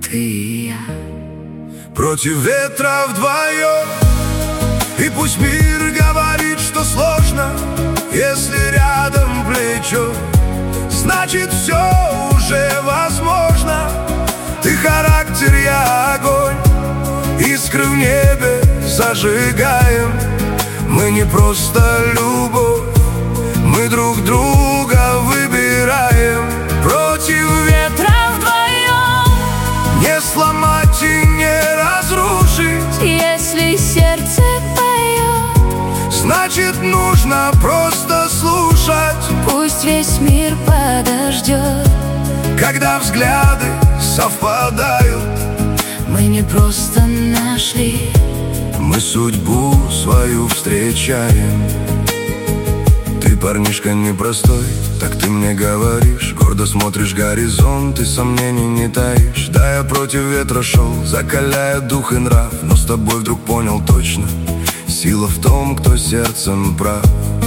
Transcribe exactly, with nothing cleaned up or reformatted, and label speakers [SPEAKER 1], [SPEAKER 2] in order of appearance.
[SPEAKER 1] ты и я.
[SPEAKER 2] Против ветра вдвоем. И пусть мир говорит, что сложно, если рядом плечо, значит все уже возможно. Ты характер, я огонь, искры в небе зажигаем. Мы не просто любовь, мы друг друга выбираем. Против ветра вдвоем. Не сломать и не разрушить.
[SPEAKER 1] Если сердце поет,
[SPEAKER 2] значит нужно просто слушать.
[SPEAKER 1] пусть весь мир подождет.
[SPEAKER 2] Когда взгляды совпадают,
[SPEAKER 1] мы не просто нашли,
[SPEAKER 2] мы судьбу свою встречаем. Ты парнишка непростой, так ты мне говоришь. Гордо смотришь горизонт и сомнений не таишь. Да, я против ветра шел, закаляя дух и нрав, но с тобой вдруг понял точно: сила в том, кто сердцем прав.